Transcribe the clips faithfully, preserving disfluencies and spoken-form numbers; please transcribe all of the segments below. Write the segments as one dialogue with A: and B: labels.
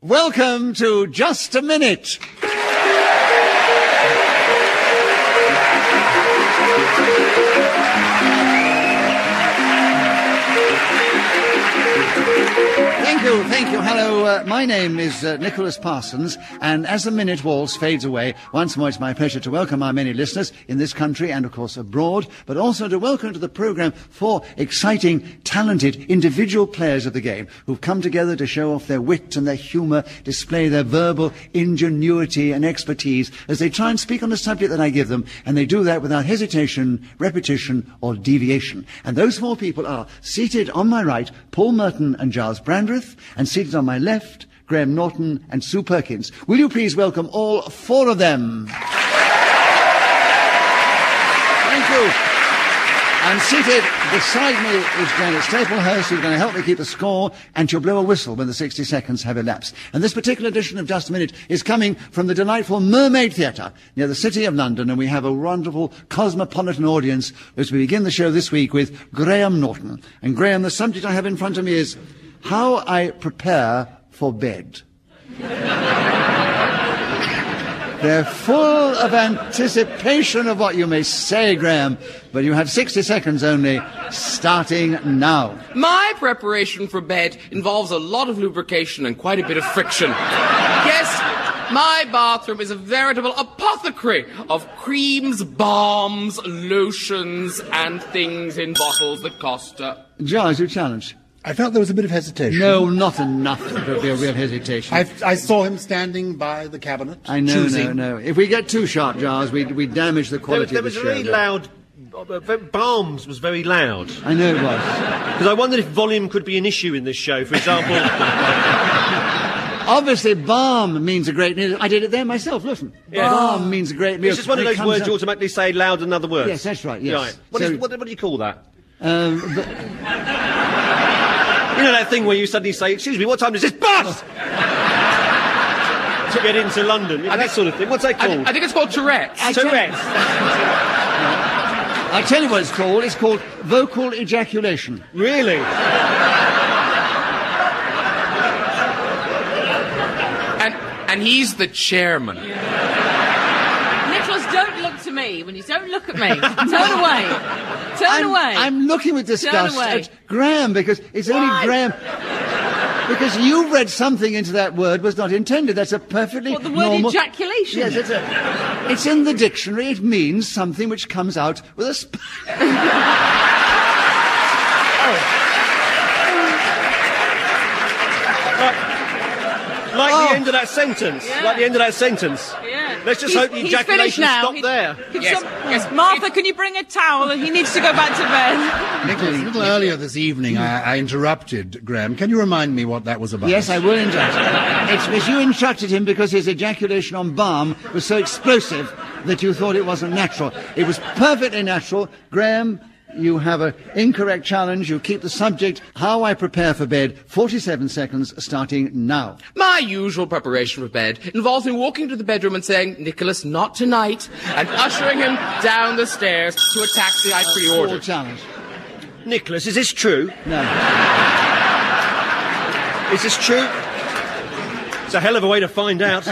A: Welcome to Just a Minute. Thank you, thank you. Hello, uh, my name is uh, Nicholas Parsons, and as the minute waltz fades away, once more it's my pleasure to welcome our many listeners in this country and, of course, abroad, but also to welcome to the programme four exciting, talented, individual players of the game who've come together to show off their wit and their humour, display their verbal ingenuity and expertise as they try and speak on the subject that I give them, and they do that without hesitation, repetition or deviation. And those four people are seated on my right, Paul Merton and Giles Brandreth, and seated on my left, Graham Norton and Sue Perkins. Will you please welcome all four of them? Thank you. And seated beside me is Janet Staplehurst, who's going to help me keep the score, and she'll blow a whistle when the sixty seconds have elapsed. And this particular edition of Just a Minute is coming from the delightful Mermaid Theatre near the City of London, and we have a wonderful cosmopolitan audience as we begin the show this week with Graham Norton. And Graham, the subject I have in front of me is how I prepare for bed. They're full of anticipation of what you may say, Graham, but you have sixty seconds only, starting now.
B: My preparation for bed involves a lot of lubrication and quite a bit of friction. Yes, my bathroom is a veritable apothecary of creams, balms, lotions, and things in bottles that cost... Uh...
A: Giles, you challenge.
C: I felt there was a bit of hesitation.
A: No, not enough to be a real hesitation.
C: I, I saw him standing by the cabinet.
A: I know,
C: choosing.
A: no, no. If we get too sharp, Giles, we we damage the quality
D: there, there
A: of the
D: was
A: show.
D: a very loud... Uh, Balms was very loud.
A: I know it was.
D: Because I wondered if volume could be an issue in this show. For example...
A: Obviously, balm means a great meal. I did it there myself, listen.
D: Yeah.
A: Balm means a great meal.
D: It's just one of those words
A: up...
D: you automatically say loud than other words.
A: Yes, that's right, yes.
D: Right. What,
A: so,
D: is, what, what do you call that?
A: Um, but...
D: You know that thing where you suddenly say, excuse me, what time does this bus to get into London? You know, that sort of thing. What's that called?
B: I, I think it's called Tourette's.
A: I
D: Tourette's.
A: I tell you what it's called. It's called vocal ejaculation.
D: Really?
B: And, and he's the chairman.
E: Nicholas, don't look to me. When you don't look at me, turn away. Turn
A: I'm,
E: away.
A: I'm looking with disgust at Graham because it's
E: Why?
A: only Graham... Because you read something into that word was not intended. That's a perfectly
E: What, the word
A: normal...
E: ejaculation?
A: Yes, it's, a, it's in the dictionary. It means something which comes out with a... Sp-
D: Like
A: Oh.
D: the end of that sentence.
E: Yeah.
D: Like the end of that sentence.
E: Yeah.
D: Let's just
E: He's-
D: hope the
E: he's
D: ejaculation
E: finished now.
D: stopped
E: He-
D: there.
E: Can
B: Yes,
E: some-
B: yes.
E: Martha, can you bring a towel? He needs to go back to bed.
C: Nicholas, a little earlier this evening, I, I interrupted Graham. Can you remind me what that was about?
A: Yes, I will instruct. It's because you instructed him because his ejaculation on balm was so explosive that you thought it wasn't natural. It was perfectly natural. Graham, you have an incorrect challenge. You keep the subject, how I prepare for bed, forty-seven seconds, starting now.
B: My usual preparation for bed involves me walking to the bedroom and saying, Nicholas, not tonight, and ushering him down the stairs to a taxi I
A: Full
B: pre-ordered.
A: challenge.
D: Nicholas, is this true?
A: No.
D: Is this true? It's a hell of a way to find out.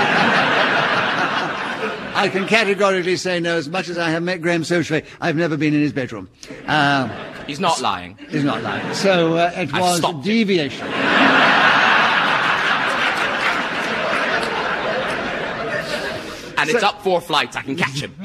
A: I can categorically say no. As much as I have met Graham socially, I've never been in his bedroom. Uh,
B: He's not lying.
A: he's not lying. So uh, it
B: I've
A: was
B: stopped him.
A: deviation.
B: And it's up four flights. I can catch him.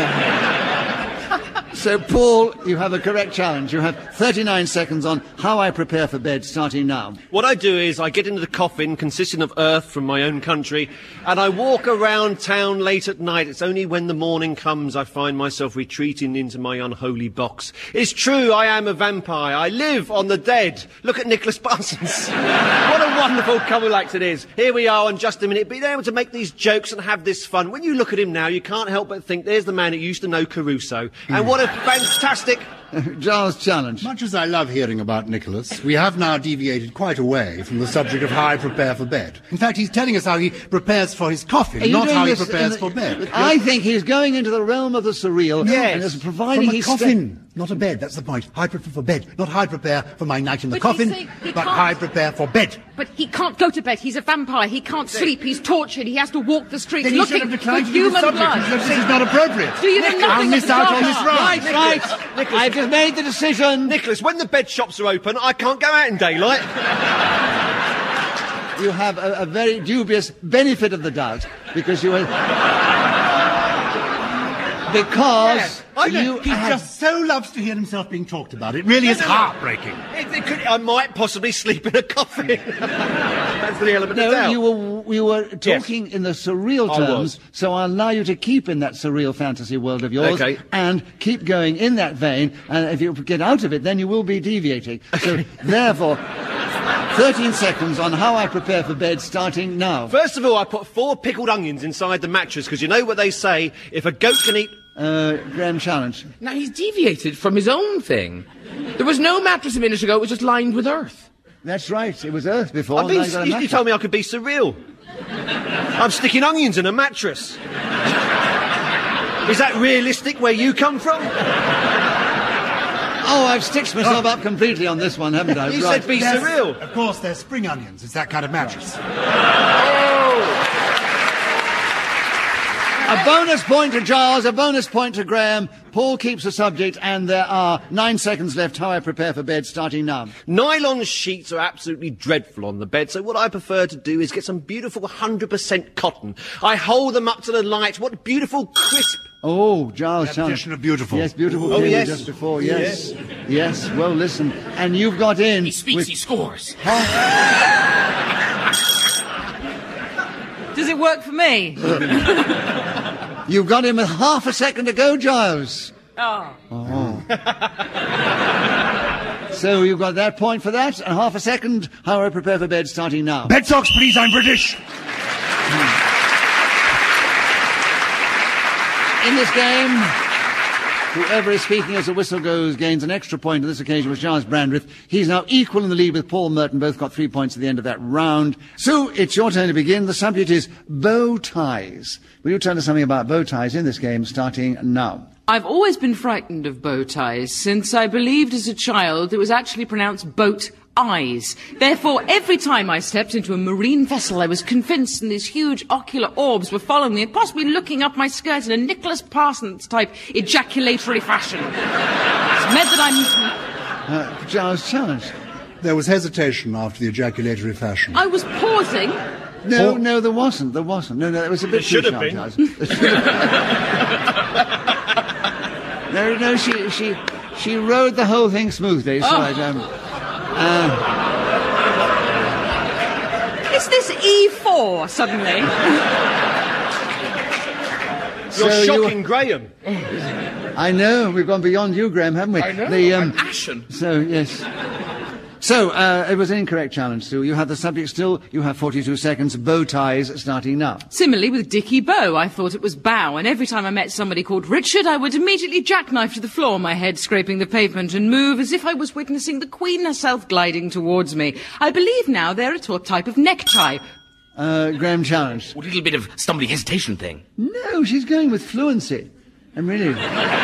A: So, Paul, you have a correct challenge. You have thirty-nine seconds on how I prepare for bed, starting now.
D: What I do is I get into the coffin consisting of earth from my own country and I walk around town late at night. It's only when the morning comes I find myself retreating into my unholy box. It's true, I am a vampire. I live on the dead. Look at Nicholas Parsons. What a wonderful couple act it is. Here we are on Just a Minute, being able to make these jokes and have this fun. When you look at him now, you can't help but think there's the man who used to know Caruso. And what a fantastic...
A: Giles' challenge.
C: Much as I love hearing about Nicholas, we have now deviated quite away from the subject of how I prepare for bed. In fact, he's telling us how he prepares for his coffin,
A: Are you
C: not
A: doing
C: how he
A: this in
C: prepares
A: the-
C: for bed.
A: I think he's going into the realm of the surreal.
C: Yes,
A: And is providing
C: from a
A: he's
C: coffin. Not a bed, that's the point. I prepare for bed, not hide prepare for my night in the
E: But he's
C: coffin,
E: saying he
C: but
E: can't-
C: hide prepare for bed.
E: But he can't go to bed. He's a vampire. He can't sleep. He's tortured. He has to walk the streets
C: Then he should
E: looking
C: have
E: for
C: declined to do the
E: human
C: subject.
E: blood.
C: He said this is not appropriate.
E: Do you know nothing
C: I'll
E: of
C: miss
E: the
C: out
E: dark
C: on this
E: arts?
C: round.
A: Right, right.
D: Nicholas.
A: I've just made the decision.
D: Nicholas, when the bed shops are open, I can't go out in daylight.
A: You have a, a very dubious benefit of the doubt because you are... Because
C: I know,
A: you
C: he
A: had-
C: just so loves to hear himself being talked about. It really is heartbreaking.
D: It, it could, I might possibly sleep in a coffin. That's the element of
A: No,
D: doubt.
A: you were you were talking in the surreal
D: I
A: terms,
D: was.
A: so I'll allow you to keep in that surreal fantasy world of yours
D: Okay.
A: and keep going in that vein. And if you get out of it, then you will be deviating. So therefore, thirteen seconds on how I prepare for bed, starting now.
D: First of all, I put four pickled onions inside the mattress, because you know what they say, if a goat can eat...
A: Uh, Graham, challenge.
B: Now, he's deviated from his own thing. There was no mattress a minute ago. It was just lined with earth.
A: That's right. It was Earth before.
D: I've been,
A: now you got a
D: you, you
A: mattress.
D: told me I could be surreal. I'm sticking onions in a mattress. Is that realistic where you come from?
A: Oh, I've stitched myself up completely on this one, haven't I?
D: You
A: Right.
D: said be
C: There's-
D: surreal.
C: Of course, there's spring onions. It's that kind of mattress.
A: A bonus point to Giles, a bonus point to Graham. Paul keeps the subject, and there are nine seconds left. How I prepare for bed, starting now.
D: Nylon sheets are absolutely dreadful on the bed, so what I prefer to do is get some beautiful one hundred percent cotton. I hold them up to the light. What beautiful, crisp...
A: Oh, Giles, challenge.
C: Repetition of beautiful.
A: Yes, beautiful.
D: Oh,
A: period
D: yes.
A: Just before, yes. Yes, well, listen. And you've got in...
B: He speaks,
A: with-
B: he scores.
E: Does it work for me?
A: You've got in with half a second to go, Giles.
E: Oh.
A: So you've got that point for that, and half a second. How I prepare for bed, starting now.
C: Bed socks, please, I'm British.
A: In this game, whoever is speaking as the whistle goes gains an extra point. On this occasion was Giles Brandreth. He's now equal in the lead with Paul Merton. Both got three points at the end of that round. So it's your turn to begin. The subject is bow ties. Will you tell us something about bow ties in this game, starting now?
E: I've always been frightened of bow ties, since I believed as a child it was actually pronounced boat eyes. Therefore, every time I stepped into a marine vessel, I was convinced that these huge ocular orbs were following me and possibly looking up my skirt in a Nicholas Parsons-type ejaculatory fashion. It's meant that I'm...
A: Uh, Giles, challenge.
C: There was hesitation after the ejaculatory fashion.
E: I was pausing.
A: No,
C: Oh.
A: no, there wasn't. There wasn't. No, no, it was a bit
D: There should
A: too
D: have
A: sharp,
D: been.
A: Giles. There should have- No, no, she, she, she rode the whole thing smoothly. So
E: Oh.
A: I, um,
E: Is this E four, suddenly?
D: You're
A: So you-
D: shocking, Graham.
A: I know, we've gone beyond you, Graham, haven't we?
B: I know,
A: The, um,
B: I'm ashen.
A: So, yes. So, uh, it was an incorrect challenge, Sue. You have the subject still. You have forty-two seconds. Bow ties starting now.
E: Similarly with Dickie Bow, I thought it was bow, and every time I met somebody called Richard, I would immediately jackknife to the floor, my head scraping the pavement, and move as if I was witnessing the Queen herself gliding towards me. I believe now they're a t- type of necktie.
A: Uh, Graham challenged.
B: A little bit of stumbling hesitation thing.
A: No, she's going with fluency. I'm really...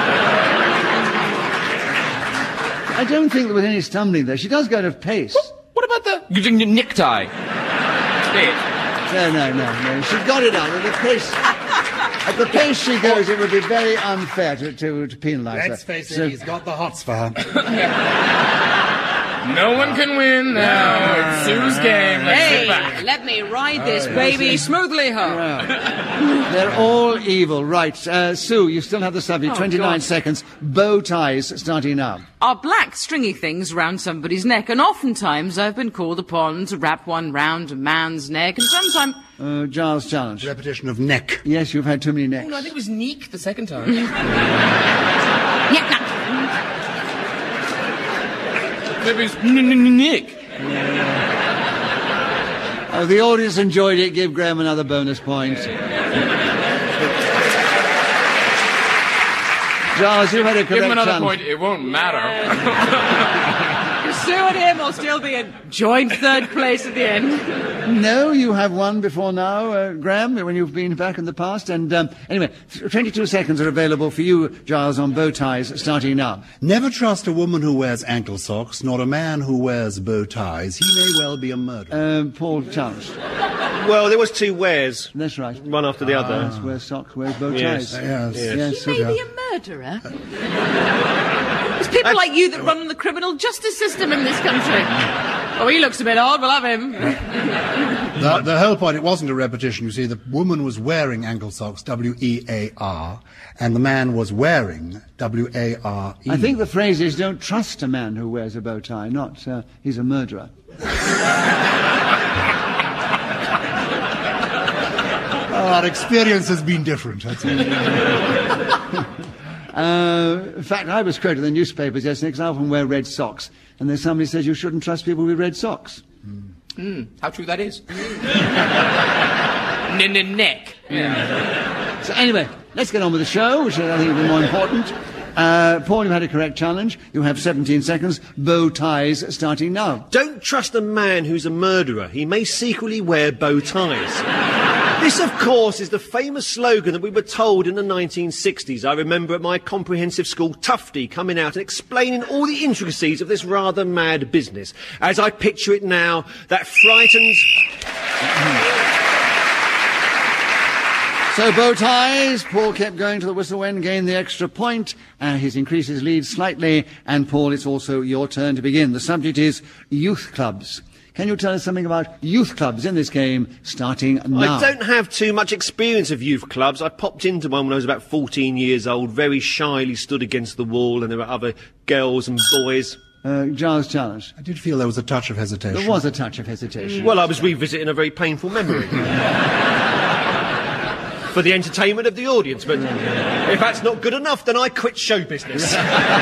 A: I don't think there was any stumbling there. She does go at a pace.
B: What about the using the necktie? Bit.
A: No, no, no, no. She got it out at the pace. At the pace she goes, it would be very unfair to, to, to penalise her.
C: Let's face it,
A: So-
C: he's got the hots for her.
B: No one can win now. It's Sue's game. Let's sit back.
E: Hey, let me ride this baby smoothly home.
A: They're all evil. Right. Uh, Sue, you still have the subject.
E: Oh,
A: twenty-nine
E: God.
A: seconds. Bow ties starting now.
E: Are black stringy things round somebody's neck, and oftentimes I've been called upon to wrap one round a man's neck, and sometimes...
A: Uh, Giles challenge.
C: Repetition of neck.
A: Yes, you've had too many necks.
B: No, I think it was Neek the second time.
E: Yeah, no.
B: Maybe it was n- n- n- Nick.
A: Oh, the audience enjoyed it. Give Graham another bonus point. Giles, you've had a correct
B: Give him another
A: challenge.
B: point. It won't matter.
E: You're Sue and him will still be in joint third place at the end.
A: No, you have won before now, uh, Graham, when you've been back in the past. And um, anyway, twenty-two seconds are available for you, Giles, on bow ties, starting now.
C: Never trust a woman who wears ankle socks, nor a man who wears bow ties. He may well be a murderer.
A: Um, Paul Challenge.
D: Well, there was two wears,
A: That's right.
D: one after the other.
A: Wears socks, wears bow
D: Yes.
A: ties.
C: Yes.
D: Yes.
A: Yes,
E: He may
A: okay.
E: be a murderer. There's people like you that run the criminal justice system in this country. Oh, he looks a bit odd, we'll have him.
C: The, the whole point, it wasn't a repetition. You see, the woman was wearing ankle socks, W E A R, and the man was wearing, W A R E.
A: I think the phrase is, don't trust a man who wears a bow tie, not uh, he's a murderer.
C: Oh, our experience has been different, that's all.
A: Uh, in fact, I was quoted in the newspapers yesterday because I often wear red socks, and then somebody says you shouldn't trust people with red socks.
B: Mm, how true that is. N-n-neck.
A: So anyway, let's get on with the show, which I think will be more important. Uh, Paul, you had a correct challenge. You have seventeen seconds. Bow ties starting now.
D: Don't trust a man who's a murderer. He may secretly wear bow ties. This, of course, is the famous slogan that we were told in the nineteen sixties. I remember at my comprehensive school, Tufty, coming out and explaining all the intricacies of this rather mad business. As I picture it now, that frightens...
A: So bow ties. Paul kept going to the whistle when gained the extra point. Uh, he's increased his lead slightly. And Paul, it's also your turn to begin. The subject is youth clubs. Can you tell us something about youth clubs in this game, starting now?
D: I don't have too much experience of youth clubs. I popped into one when I was about fourteen years old, very shyly stood against the wall, and there were other girls and boys.
A: Uh, Giles Challenge.
C: I did feel there was a touch of hesitation.
A: There was a touch of hesitation.
D: Well, I was revisiting a very painful memory. For the entertainment of the audience, but if that's not good enough, then I quit show business.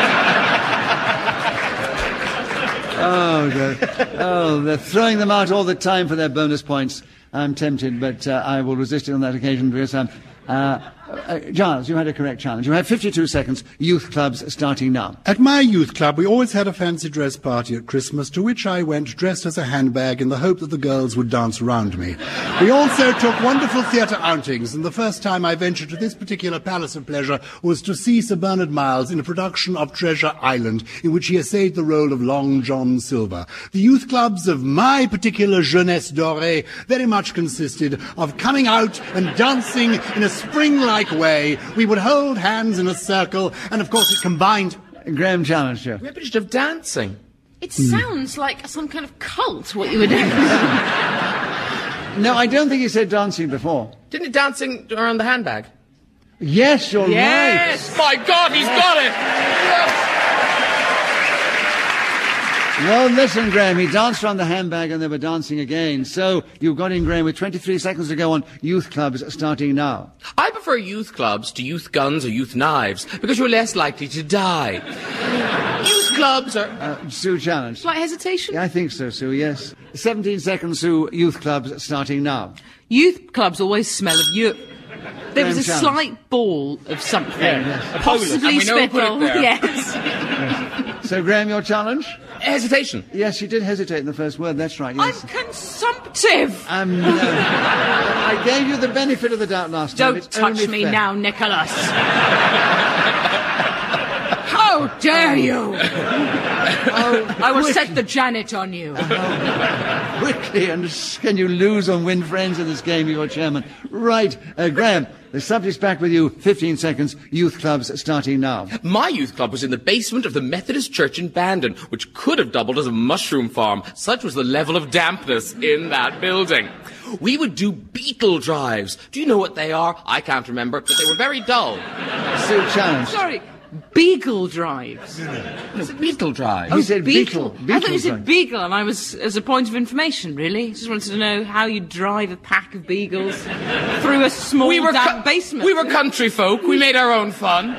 A: Oh, they're, oh, they're throwing them out all the time for their bonus points. I'm tempted, but uh, I will resist it on that occasion because um, uh, uh, Giles, you had a correct challenge. You have fifty-two seconds. Youth clubs starting now.
C: At my youth club, we always had a fancy dress party at Christmas, to which I went dressed as a handbag in the hope that the girls would dance round me. We also took wonderful theatre outings, and the first time I ventured to this particular palace of pleasure was to see Sir Bernard Miles in a production of Treasure Island, in which he essayed the role of Long John Silver. The youth clubs of my particular jeunesse dorée very much consisted of coming out and dancing in a spring-like way. We would hold hands in a circle, and of course it combined...
A: Graham challenged you.
B: Repetition of dancing.
E: It sounds like some kind of cult, what you were doing.
A: No, I don't think he said dancing before.
B: Didn't it dancing around the handbag?
A: Yes, you're
B: Yes! My God, he's got it! Yes!
A: right. Well, listen, Graham, he danced around the handbag and they were dancing again. So you've got in, Graham, with twenty-three seconds to go on youth clubs starting now.
B: I prefer youth clubs to youth guns or youth knives because you're less likely to die. Youth clubs are...
A: Uh, Sue challenged.
E: Slight hesitation?
A: Yeah, I think so, Sue, yes. seventeen seconds, Sue, youth clubs starting now.
E: Youth clubs always smell of you. There was a
A: Graham
E: slight ball of something. Possibly
B: And we know who put it
E: spittle.
B: there.
E: Yes.
A: So, Graham, your challenge?
B: Hesitation.
A: Yes, you did hesitate in the first word, that's right,
E: I'm
A: yes.
E: consumptive.
A: Um, no. I gave you the benefit of the doubt last time.
E: Don't
A: It's
E: touch
A: only
E: me
A: fair.
E: now, Nicholas. How dare you? I will set the Janet on you.
A: Quickly, and can you lose and win friends in this game, you're chairman? Right, uh, Graham, the subject's back with you. fifteen seconds, youth clubs starting now.
B: My youth club was in the basement of the Methodist Church in Bandon, which could have doubled as a mushroom farm. Such was the level of dampness in that building. We would do beetle drives. Do you know what they are? I can't remember, but they were very dull.
A: Sue challenge.
E: Sorry, beagle drives.
B: It's a beetle drive.
A: He said beetle.
E: I thought
A: Beetle
E: you said
A: drive.
E: beagle, and I was, as a point of information, really. Just wanted to know how you drive a pack of beagles through a small,
B: We were,
E: damp
B: cu-
E: basement.
B: we were country folk. We made our own fun.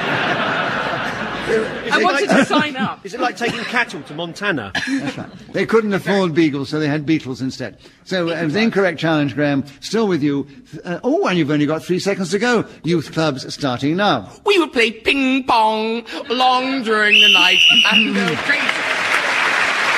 E: I wanted to sign up.
D: Is it like taking cattle to Montana?
A: That's right. They couldn't afford beagles, so they had beetles instead. So uh, it was the incorrect challenge, Graham. Still with you. Uh, oh, and you've only got three seconds to go. Youth clubs starting now.
B: We would play ping pong long during the night and go crazy.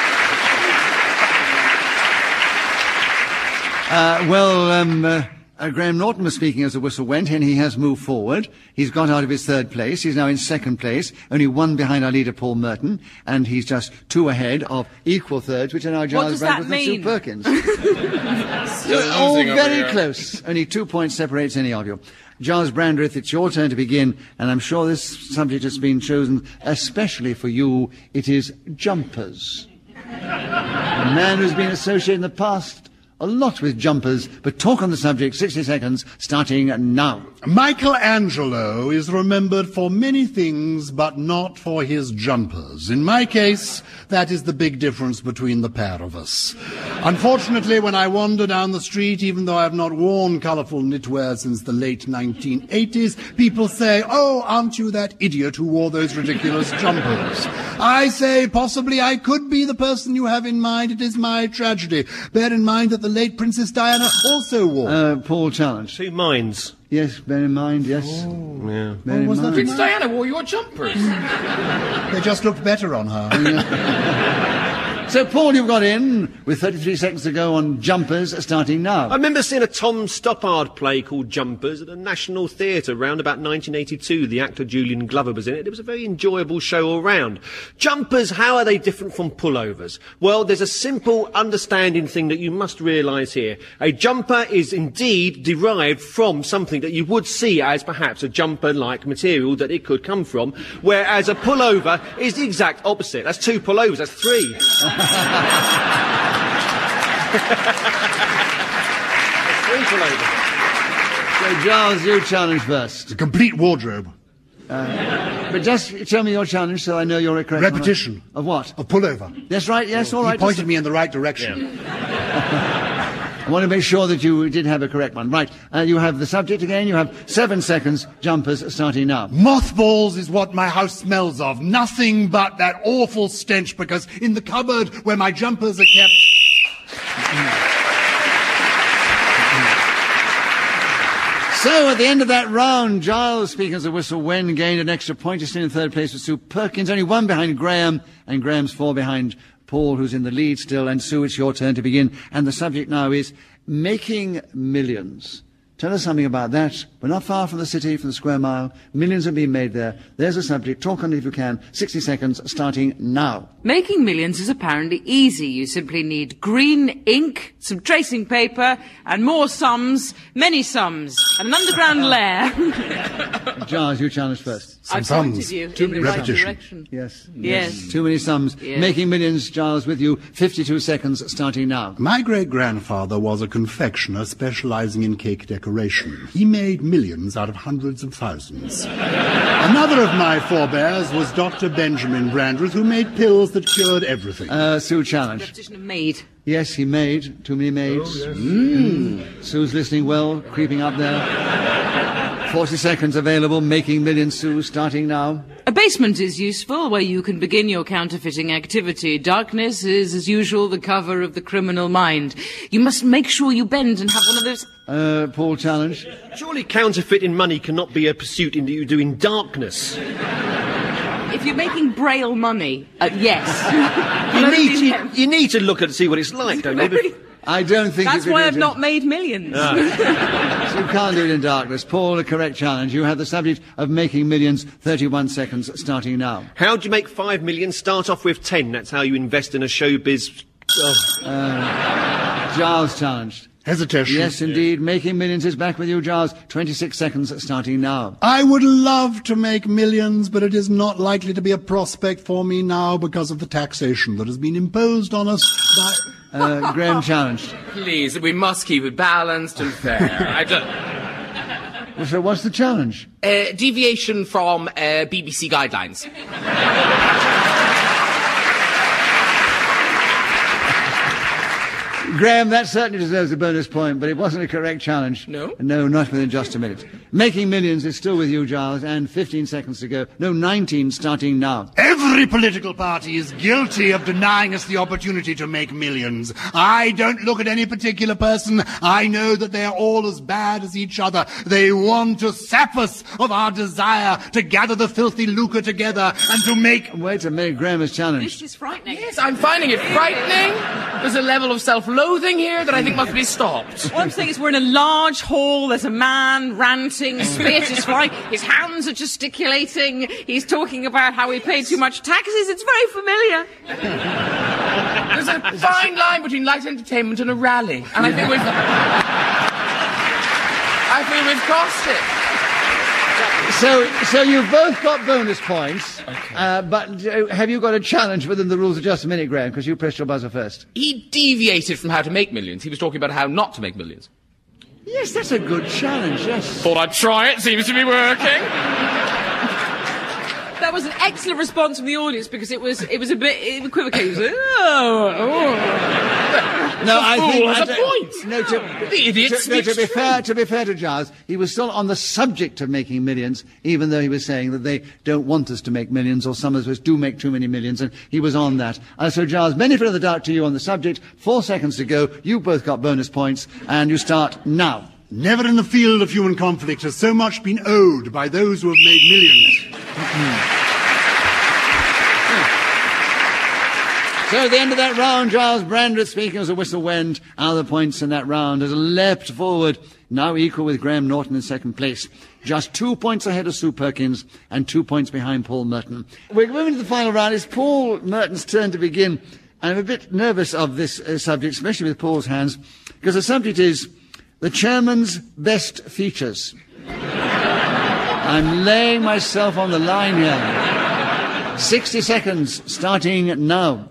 A: Uh, well, um, uh, uh, Graham Norton was speaking as the whistle went, and he has moved forward. He's got out of his third place. He's now in second place, only one behind our leader, Paul Merton, and he's just two ahead of equal thirds, which are now Giles
E: does that
A: Brandreth and Sue
E: mean?
A: Perkins.
B: Still
A: You're all
B: losing over
A: very
B: here.
A: close. Only two points separates any of you. Giles Brandreth, it's your turn to begin, and I'm sure this subject has been chosen especially for you. It is jumpers. A man who's been associated in the past a lot with jumpers, but talk on the subject, sixty seconds, starting now.
C: Michelangelo is remembered for many things, but not for his jumpers. In my case, that is the big difference between the pair of us. Unfortunately, when I wander down the street, even though I have not worn colourful knitwear since the late nineteen eighties, people say, "Oh, aren't you that idiot who wore those ridiculous jumpers?" I say, possibly I could be the person you have in mind. It is my tragedy. Bear in mind that the late Princess Diana also wore.
A: Uh, Paul challenged.
D: Two minds.
A: Yes, bear in mind, yes.
D: Yeah.
A: Bear in
C: was that
A: mind.
B: Prince Diana wore your jumpers.
C: They just looked better on her.
A: So, Paul, you've got in with thirty-three seconds to go on jumpers, starting now.
D: I remember seeing a Tom Stoppard play called Jumpers at the National Theatre around about nineteen eighty-two. The actor Julian Glover was in it. It was a very enjoyable show all round. Jumpers, how are they different from pullovers? Well, there's a simple understanding thing that you must realise here. A jumper is indeed derived from something that you would see as perhaps a jumper-like material that it could come from, whereas a pullover is the exact opposite. That's two pullovers, that's three. Three pullovers.
A: So, Giles, you challenge first.
C: A complete wardrobe.
A: But just tell me your challenge so I know you're correct.
C: Repetition.
A: Of what?
C: A pullover.
A: That's right, yes, all
C: He
A: right.
C: pointed
A: Just-
C: me in the right direction.
A: I want to make sure that you did have a correct one. Right, uh, you have the subject again. You have seven seconds. Jumpers starting now.
C: Mothballs is what my house smells of. Nothing but that awful stench, because in the cupboard where my jumpers are kept...
A: So, at the end of that round, Giles, speaking as a whistle, when gained an extra point. He's still in third place with Sue Perkins. Only one behind Graham, and Graham's four behind Paul, who's in the lead still. And Sue, it's your turn to begin. And the subject now is making millions. Tell us something about that. We're not far from the city, from the square mile. Millions have been made there. There's a subject. Talk on it if you can. sixty seconds, starting now.
E: Making millions is apparently easy. You simply need green ink, some tracing paper, and more sums, many sums, and an underground lair.
A: Giles, you challenge first.
E: I've
C: sums.
E: pointed you
C: Too
E: in the
C: many
E: right
C: repetition.
E: direction.
A: Yes.
E: Yes.
A: Too many sums.
E: Yes.
A: Making millions, Giles, with you. fifty-two seconds, starting now.
C: My great-grandfather was a confectioner specializing in cake decoration. He made millions out of hundreds of thousands. Another of my forebears was Doctor Benjamin Brandreth, who made pills that cured everything.
A: Uh, Sue challenged.
E: Repetition of maid.
A: Yes, he made. Too many maids. Mm. Sue's listening well, creeping up there. forty seconds available. Making millions, Sue, starting now.
E: A basement is useful where you can begin your counterfeiting activity. Darkness is, as usual, the cover of the criminal mind. You must make sure you bend and have one of those...
A: Uh, Paul challenged.
D: Surely counterfeiting money cannot be a pursuit in that you do in darkness.
E: If you're making braille money, uh, yes.
D: You need, you, you need to look and see what it's like, don't you?
A: I don't think
E: That's
A: you could
E: why
A: do
E: I've
A: it
E: not made millions.
A: in... You can't do it in darkness. Paul, a correct challenge. You have the subject of making millions. thirty-one seconds, starting now.
D: How do you make five million? Start off with ten. That's how you invest in a showbiz. Oh.
A: Giles challenged.
C: Hesitation.
A: Yes, indeed. Making millions is back with you, Giles. twenty-six seconds, starting now.
C: I would love to make millions, but it is not likely to be a prospect for me now because of the taxation that has been imposed on us by...
A: Uh, Graham challenged.
B: Please, we must keep it balanced and fair. I don't...
A: So what's the challenge?
B: Uh, deviation from uh, B B C guidelines.
A: Graham, that certainly deserves a bonus point, but it wasn't a correct challenge.
B: No?
A: No, not within just a minute. Making millions is still with you, Giles, and fifteen seconds to go. No, nineteen, starting now.
C: Every political party is guilty of denying us the opportunity to make millions. I don't look at any particular person. I know that they are all as bad as each other. They want to sap us of our desire to gather the filthy lucre together and to make...
A: Wait a minute, Graham has challenged.
E: This is frightening.
B: Yes, I'm finding it frightening. There's a level of self-loathing clothing here that I think must be stopped.
E: What I'm saying is we're in a large hall, there's a man ranting, spit is flying, his hands are gesticulating, he's talking about how we pay too much taxes, it's very familiar.
B: There's a fine line between light entertainment and a rally, and I think we've... I think we've crossed it.
A: So, so you've both got bonus points,
B: Okay.
A: uh, but uh, have you got a challenge within the rules of just a minute, Graham? Because you pressed your buzzer first.
B: He deviated from how to make millions. He was talking about how not to make millions.
A: Yes, that's a good challenge, yes.
B: Thought I'd try it. Seems to be working.
E: That was an excellent response from the audience because it was it was a bit equivocating. It was, oh, oh.
A: No, I
B: fool
A: think...
B: has
A: I
B: a
A: don't-
B: point.
A: No, to,
B: The idiot
A: to, no,
B: speaks
A: to be
B: true.
A: fair, to be fair to Giles, he was still on the subject of making millions, even though he was saying that they don't want us to make millions, or some of us do make too many millions, and he was on that. Uh, so, Giles, benefit of the doubt to you on the subject. Four seconds to go. You both got bonus points, and you start now.
C: Never in the field of human conflict has so much been owed by those who have made millions.
A: So at the end of that round, Giles Brandreth, speaking as a whistle went, out of the points in that round, has leapt forward, now equal with Graham Norton in second place. Just two points ahead of Sue Perkins and two points behind Paul Merton. We're moving to the final round. It's Paul Merton's turn to begin. I'm a bit nervous of this uh, subject, especially with Paul's hands, because the subject is the chairman's best features. I'm laying myself on the line here. sixty seconds, starting now.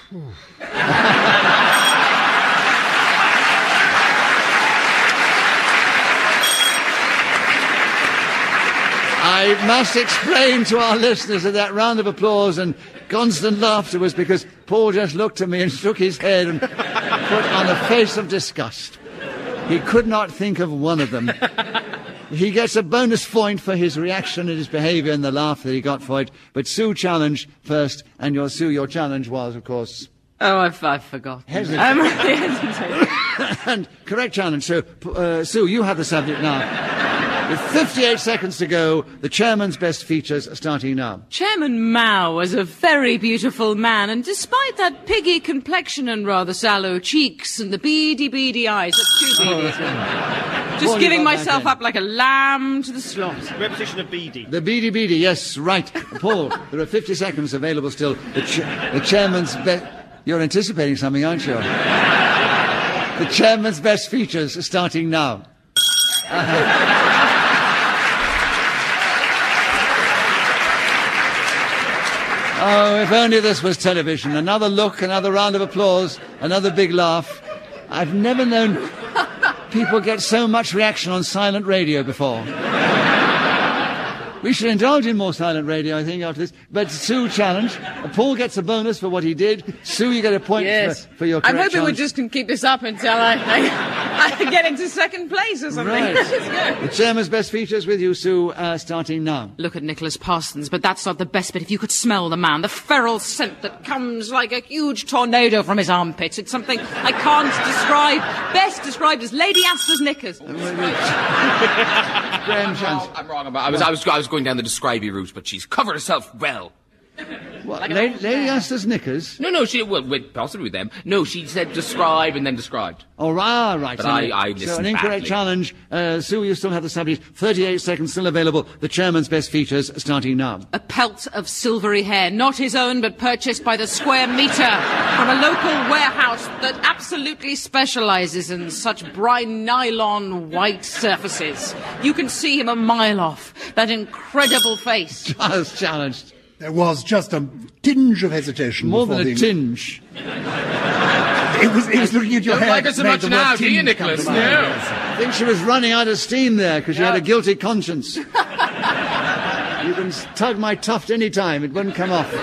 A: I must explain to our listeners that that round of applause and constant laughter was because Paul just looked at me and shook his head and put on a face of disgust. He could not think of one of them. He gets a bonus point for his reaction and his behaviour and the laugh that he got for it. But Sue challenged first, and your Sue, your challenge was, of course...
E: Oh, I've, I've forgotten.
A: Hesitate.
E: I'm really hesitating.
A: and correct challenge. So, uh, Sue, you have the subject now. With fifty-eight seconds to go, the chairman's best features are starting now.
E: Chairman Mao was a very beautiful man, and despite that piggy complexion and rather sallow cheeks and the beady, beady eyes, that's too beady. Just
A: Paul, you
E: giving
A: got that
E: myself
A: in.
E: up like a lamb to the slaughter.
D: Repetition of beady.
A: The beady beady, yes, right. Paul, there are fifty seconds available still. The, ch- the chairman's best... You're anticipating something, aren't you? The chairman's best features are starting now. Oh, if only this was television. Another look, another round of applause, another big laugh. I've never known people get so much reaction on silent radio before. We should indulge in more silent radio, I think, after this. But Sue challenge. Paul gets a bonus for what he did. Sue, you get a point
E: Yes.
A: for, for your
E: I'm
A: correct
E: hoping we
A: challenge.
E: just can keep this up until I, I, I get into second place or something.
A: Right.
E: Let's go.
A: The chairman's best features with you, Sue, uh, starting now.
E: Look at Nicholas Parsons, but that's not the best bit. If you could smell the man, the feral scent that comes like a huge tornado from his armpits. It's something I can't describe. Best described as Lady Asta's knickers.
A: Graham Chance.
B: I'm wrong about. I was, I was, I was going down the describey route, but she's covered herself well.
A: What, La- Lady Asta's knickers?
B: No, no, she well, with, possibly with them. No, she said describe and then described.
A: Oh, right, right.
B: But
A: so,
B: I- I
A: so
B: listened
A: an incorrect
B: badly.
A: challenge. Uh, Sue, you still have the subject. thirty-eight seconds still available. The chairman's best features starting now.
E: A pelt of silvery hair, not his own, but purchased by the square metre from a local warehouse that absolutely specialises in such brine nylon white surfaces. You can see him a mile off. That incredible face.
A: Giles challenged.
C: There was just a tinge of hesitation.
A: More
C: before
A: than a
C: the-
A: tinge.
C: It was, it was looking at your
B: Don't
C: hair.
B: like her so
C: that made
B: much
C: the
B: now,
C: word
B: do you,
C: tinge come
B: Nicholas?
C: to mind.
B: No.
A: I think she was running out of steam there because she had a guilty conscience. You can s- tug my tuft any time. It wouldn't come off.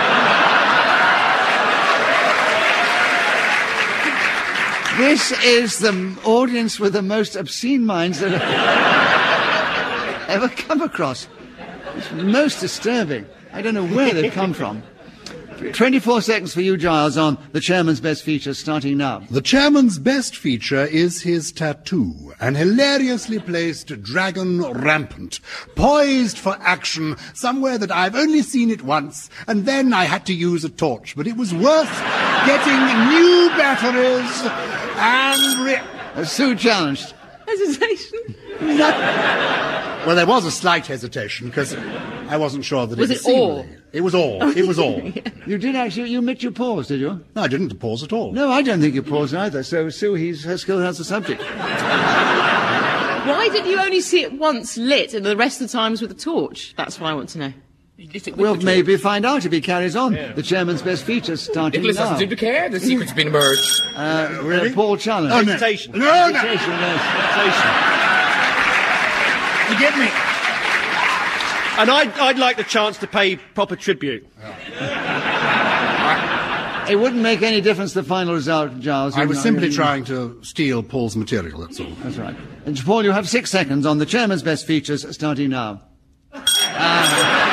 A: This is the m- audience with the most obscene minds that I've ever come across. It's most disturbing. I don't know where they've come from. twenty-four seconds for you, Giles, on the chairman's best features, starting now.
C: The chairman's best feature is his tattoo, an hilariously placed dragon rampant, poised for action somewhere that I've only seen it once, and then I had to use a torch, but it was worth getting new batteries and... Re-
A: Uh, Sue challenged.
E: Hesitation.
C: well, there was a slight hesitation, because I wasn't sure that
E: Was
C: it
E: it
C: was seemly.
E: all?
C: It was all. It was all.
A: You did actually, you admit you paused, did you?
C: No, I didn't pause at all.
A: No, I don't think you paused either. So, Sue, he's, her skill has the subject.
E: Why did you only see it once lit and the rest of the times with a torch? That's what I want to know.
A: We'll maybe find out if he carries on. Yeah. The chairman's best features starting
B: Nicholas
A: now.
B: doesn't seem to care. The secret's been emerged.
A: Uh, really? Paul challenge.
C: Oh, no.
D: Hesitation.
C: No, no.
A: Hesitation, yes.
C: You get me?
D: And I'd, I'd like the chance to pay proper tribute.
A: It wouldn't make any difference the final result, Giles.
C: I was
A: You-
C: simply
A: you-
C: trying to steal Paul's material, that's all.
A: That's right. And Paul, you have six seconds on the chairman's best features, starting now. Uh,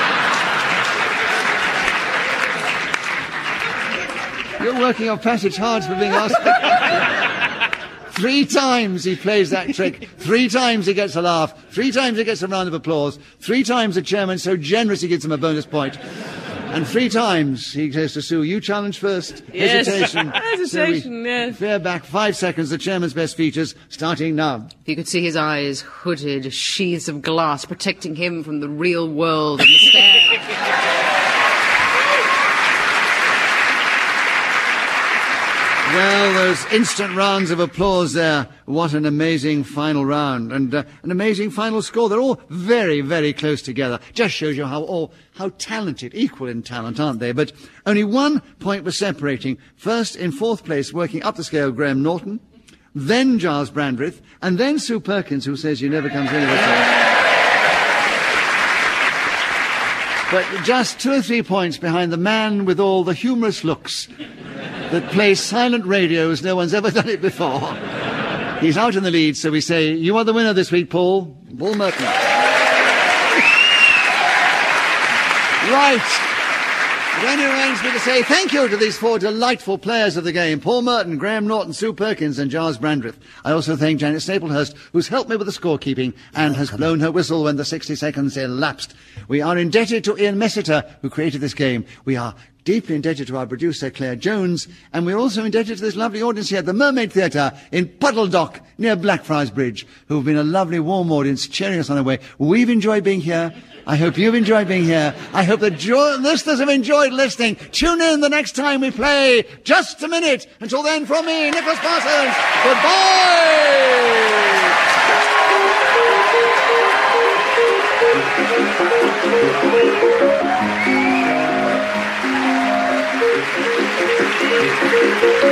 A: You're working your passage hard for being asked. Three times he plays that trick. Three times he gets a laugh. Three times he gets a round of applause. Three times the chairman's so generous he gives him a bonus point. And three times he says to Sue, you challenge first.
E: Yes.
A: Hesitation.
E: Hesitation,
A: So we
E: yes.
A: Fair back. Five seconds. The chairman's best features, starting now.
E: If you could see his eyes, hooded, sheaths of glass, protecting him from the real world and the stare.
A: Well, those instant rounds of applause there. What an amazing final round and uh, an amazing final score. They're all very, very close together. Just shows you how all how talented, equal in talent, aren't they? But only one point was separating. First, in fourth place, working up the scale, Graham Norton, then Giles Brandreth, and then Sue Perkins, who says you never comes anywhere close. But just two or three points behind the man with all the humorous looks that plays silent radio as no one's ever done it before. He's out in the lead, so we say, you are the winner this week, Paul. Paul Merton. Right. It only remains me to say thank you to these four delightful players of the game, Paul Merton, Graham Norton, Sue Perkins and Giles Brandreth. I also thank Janet Staplehurst, who's helped me with the scorekeeping and has blown her whistle when the sixty seconds elapsed. We are indebted to Ian Messiter, who created this game. We are deeply indebted to our producer, Claire Jones, and we're also indebted to this lovely audience here at the Mermaid Theatre in Puddle Dock, near Blackfriars Bridge, who have been a lovely, warm audience cheering us on our way. We've enjoyed being here. I hope you've enjoyed being here. I hope the jo- listeners have enjoyed listening. Tune in the next time we play Just a Minute. Until then, from me, Nicholas Parsons, goodbye!